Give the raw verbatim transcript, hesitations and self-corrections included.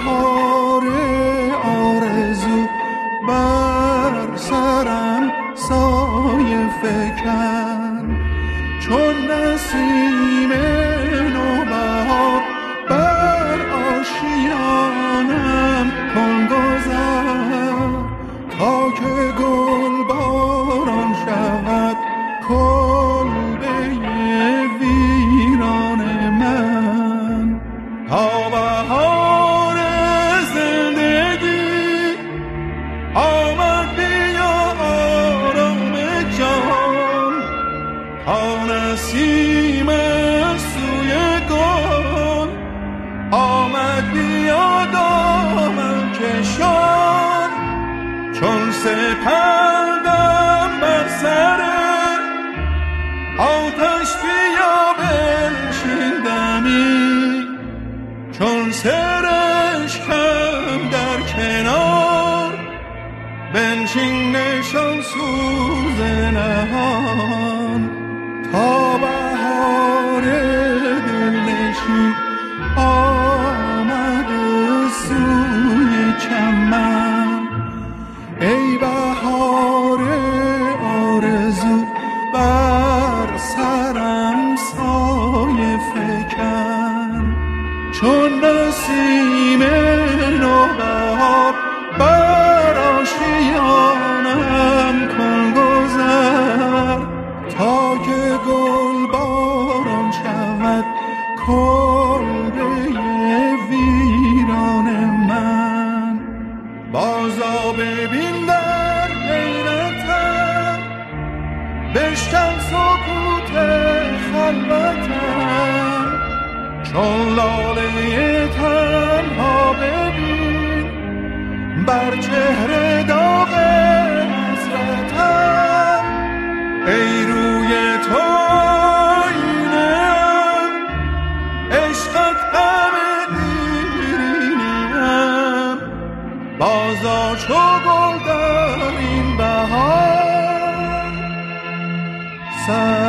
بهار آرزو بر سرم سایه فکن، چون نسیم نوبهار بر آشیانم کن گذر، تا که گل باران شود کلبه ویران من. تا بهار زندگی آمد بیا آرام جان، تا نسیم سوی گل آمد بیا دامن کشان، چون سپندم بر سر آتش بیا بنشین دمی، چون سرشکم در کنار بنشین نشان سوز نهان. تا بهار دلنشین آمد سوی چمن، ای بهار آرزو بر سرم سایه فکن، چون نسیم نوبهار بر آشیانم کن گذر، تا که گل باران شود کلبه ویران من. بازا ببین در حیرتم، بشکن سکوت خلوتم، چون لاله تنها ببین بر چهره داغ حسرتم، ای روی تو آینه‌ام، عشقت غم دیرینه‌ام، بازا چو گل در این بهار سر